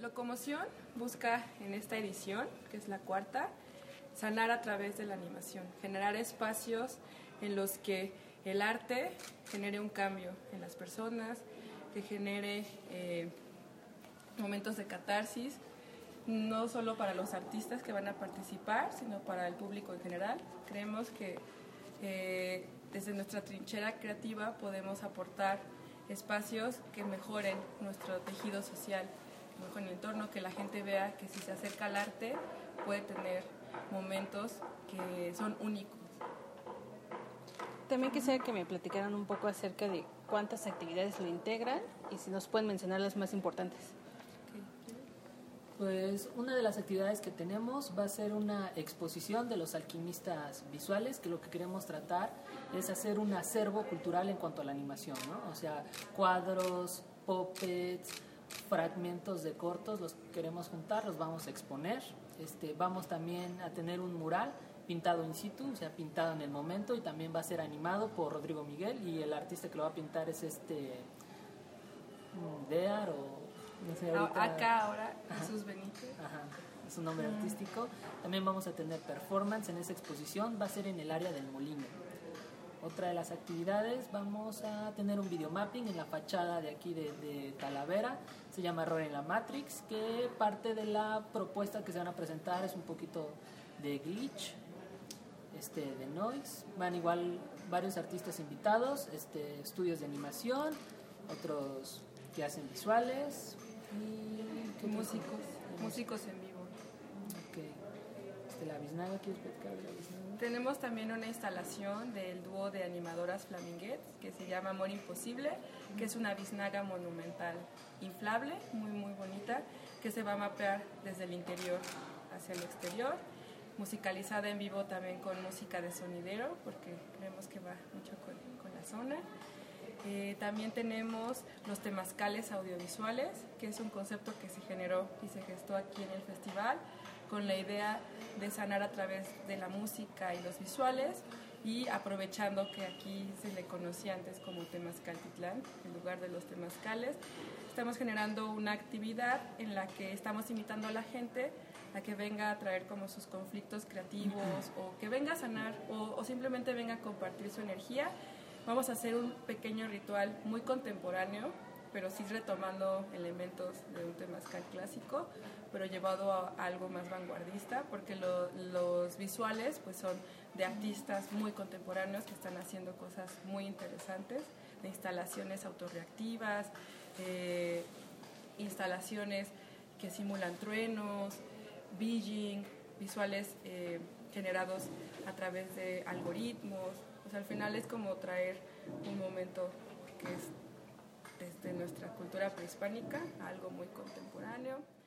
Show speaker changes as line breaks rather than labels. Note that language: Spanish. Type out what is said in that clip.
Locomoción busca en esta edición, que es la cuarta, sanar a través de la animación, generar espacios en los que el arte genere un cambio en las personas, que genere momentos de catarsis, no solo para los artistas que van a participar, sino para el público en general. Creemos que desde nuestra trinchera creativa podemos aportar espacios que mejoren nuestro tejido social, con el entorno, que la gente vea que si se acerca al arte puede tener momentos que son únicos.
También quisiera que me platicaran un poco acerca de cuántas actividades lo integran y si nos pueden mencionar las más importantes.
Pues una de las actividades que tenemos va a ser una exposición de los alquimistas visuales, que lo que queremos tratar es hacer un acervo cultural en cuanto a la animación, ¿no? O sea, cuadros, puppets, fragmentos de cortos, los queremos juntar, los vamos a exponer. Vamos también a tener un mural pintado in situ, o sea, pintado en el momento, y también va a ser animado por Rodrigo Miguel, y el artista que lo va a pintar es Dear o no sé ahorita.
Acá ahora Jesús Benítez.
Ajá, es un nombre artístico. También vamos a tener performance en esa exposición, va a ser en el área del Molino. Otra de las actividades, vamos a tener un videomapping en la fachada de aquí de Talavera, se llama Error en la Matrix, que parte de la propuesta que se van a presentar es un poquito de glitch, de noise. Van igual varios artistas invitados, estudios de animación, otros que hacen visuales y
músicos en vivo.
Ok. La Biznaga, ¿quieres platicar de la Biznaga?
Tenemos también una instalación del dúo de animadoras Flaminguettes que se llama Amor Imposible, que es una biznaga monumental inflable, muy muy bonita, que se va a mapear desde el interior hacia el exterior, musicalizada en vivo también con música de sonidero, porque creemos que va mucho con la zona. También tenemos los temazcales audiovisuales, que es un concepto que se generó y se gestó aquí en el festival, con la idea de sanar a través de la música y los visuales, y aprovechando que aquí se le conocía antes como Temazcaltitlán, en lugar de los temazcales, estamos generando una actividad en la que estamos invitando a la gente a que venga a traer como sus conflictos creativos, o que venga a sanar, o simplemente venga a compartir su energía. Vamos a hacer un pequeño ritual muy contemporáneo, pero sí retomando elementos de un temazcal clásico, pero llevado a algo más vanguardista, porque los visuales pues son de artistas muy contemporáneos que están haciendo cosas muy interesantes, de instalaciones autorreactivas, instalaciones que simulan truenos, beijing, visuales generados a través de algoritmos. O sea, al final es como traer un momento que es desde nuestra cultura prehispánica a algo muy contemporáneo.